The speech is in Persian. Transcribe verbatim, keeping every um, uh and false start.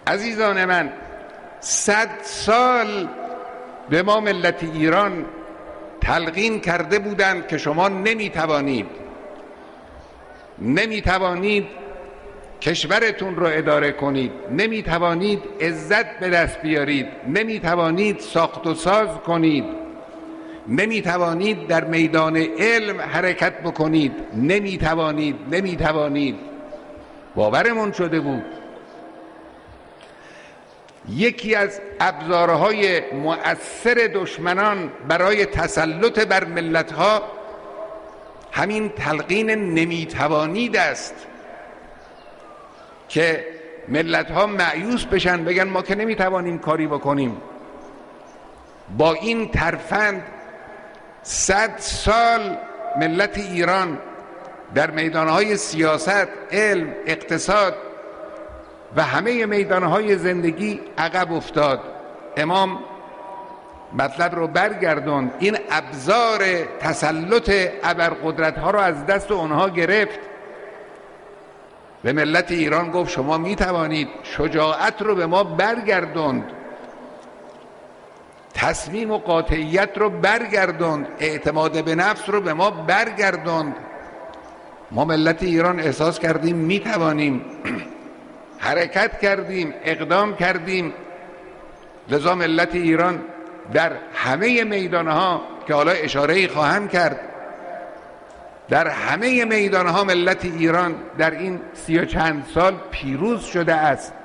عزیزان من، صد سال به ما ملت ایران تلقین کرده بودند که شما نمیتوانید نمیتوانید کشورتون رو اداره کنید، نمیتوانید عزت به دست بیارید، نمیتوانید ساخت و ساز کنید، نمیتوانید در میدان علم حرکت بکنید، نمیتوانید نمیتوانید باورمون شده بود. یکی از ابزارهای مؤثر دشمنان برای تسلط بر ملت‌ها همین تلقین نمیتوانید است که ملت‌ها مایوس بشن، بگن ما که نمیتوانیم کاری بکنیم. با این ترفند صد سال ملت ایران در میدانهای سیاست، علم، اقتصاد و همه میدانهای زندگی عقب افتاد. امام مطلب رو برگردوند، این ابزار تسلط ابرقدرت‌ها رو از دست اونها گرفت، به ملت ایران گفت شما میتوانید، شجاعت رو به ما برگردوند، تصمیم و قاطعیت رو برگردوند، اعتماد به نفس رو به ما برگردوند. ما ملت ایران احساس کردیم میتوانیم، حرکت کردیم، اقدام کردیم. لذا ملت ایران در همه میدانها که حالا اشاره‌ای خواهم کرد، در همه میدانها ملت ایران در این سی و چند سال پیروز شده است.